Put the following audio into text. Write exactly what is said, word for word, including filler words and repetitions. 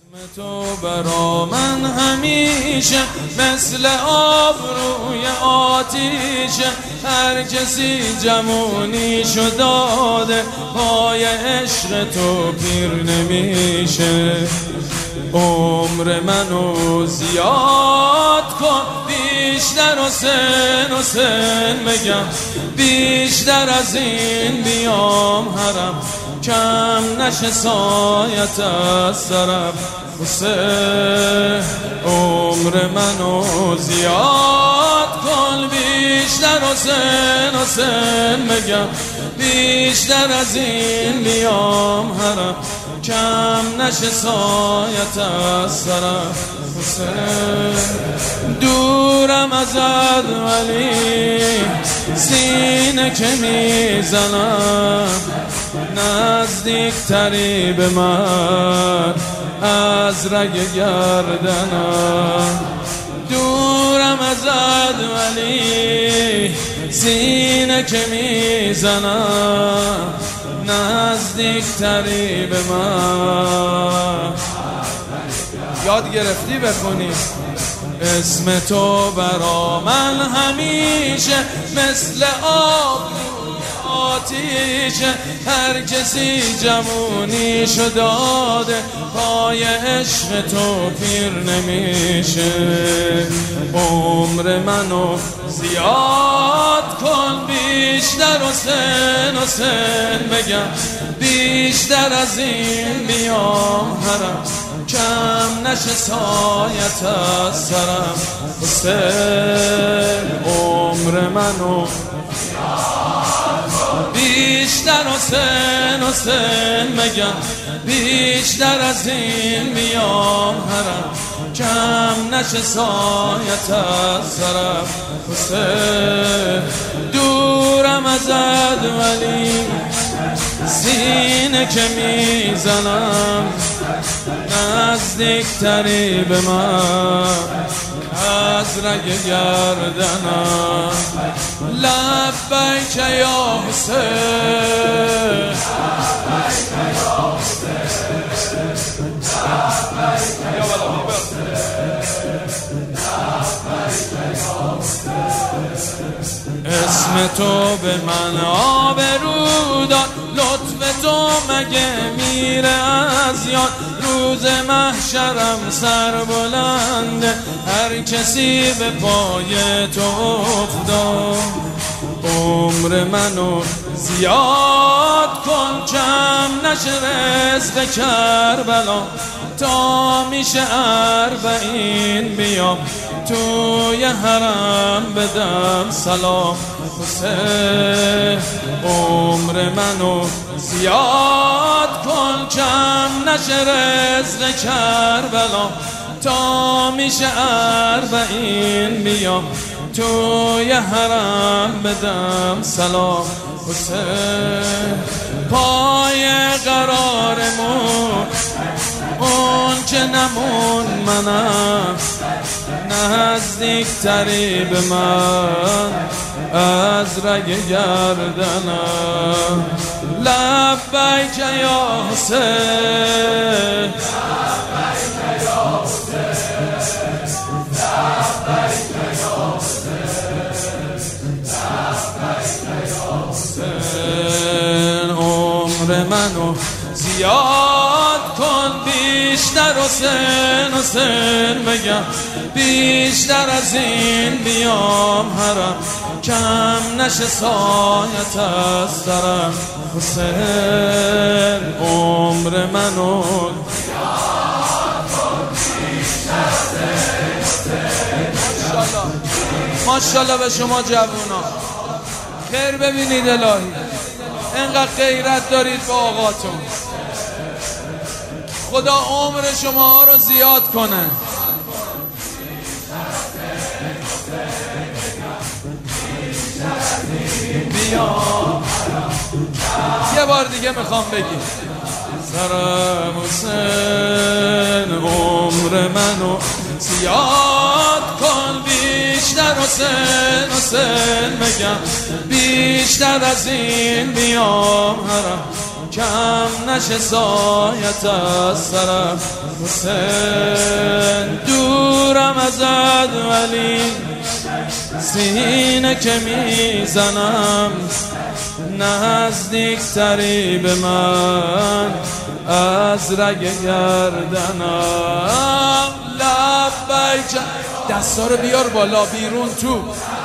تو برا من همیشه مثل آب روی آتیشه، هر کسی جوونیشو داده پای عشق تو پیر نمیشه. عمر منو زیاد کن بیشتر و سن و سن بگم، بیشتر از این بیام حرم کم نشه سایت از سرم. حسین عمر منو زیاد کن بیشتر و سن و سن بگم، بیشتر از این بیام حرم کم نشه سایت از سرم. حسین دورم ازت ولی سینه که میزنم، نزدیک تری به من از رگ گردنم. دورم ازت ولی سینه که میزنم، نزدیک تری به من. یاد گرفتی بخونی اسم تو برا من همیشه مثل آب آتیشه، هر کسی جوونیشو داده پای عشق تو پیر نمیشه. عمر منو زیاد کن بیشتر و سن و سن بگم، بیشتر از این بیام حرم کم نشه سایت از سرم. حسین عمر منو بیشتر و سن و سن بگم، بیشتر از این بیام حرم کم نشه سایت از سرم. حسین دورم ازت ولی سینه که میزنم، نزدیک تری به من از رگ گردنم. لبیک یا حسین، اسم تو به من آبرو داد، لطف تو مگه میره از یاد. روز محشرم سر بلنده هر کسی به پای تو افتاد. عمر منو زیاد کن کم نشه رزق کربلا، تا میشه اربعین بیام توی حرم بدم سلام. حسین عمر منو زیاد کن کم نشه رزق کربلا، تا میشه اربعین بیام توی حرم بدم سلام. حسین پای قرارمون اون که نمون منم، نزدیک تری به من از رگ گردنم. لبیک یا حسین، عمر منو زیاد کن بیشتر و سن و سن بگم، بیشتر از این بیام حرم کم نشه سایت از سرم. حسین عمر منو زیاد کن بیشتر از این و سن. ماشاءالله به شما جوونا، خیر ببینید الهی، انقدر غیرت دارید با آقاتون. خدا عمر شما رو زیاد کنه. یه بار دیگه میخوام بگی سرم حسین عمر منو زیاد کن بیشتر و سن و سن بگم، بیشتر از این بیام حرم کم نشه سایت از سرم. حسین دورم ازت ولی سینه که میزنم نزدیکتری به من از رگ گردنم. لبیک دستا رو بیار بالا بیرون تو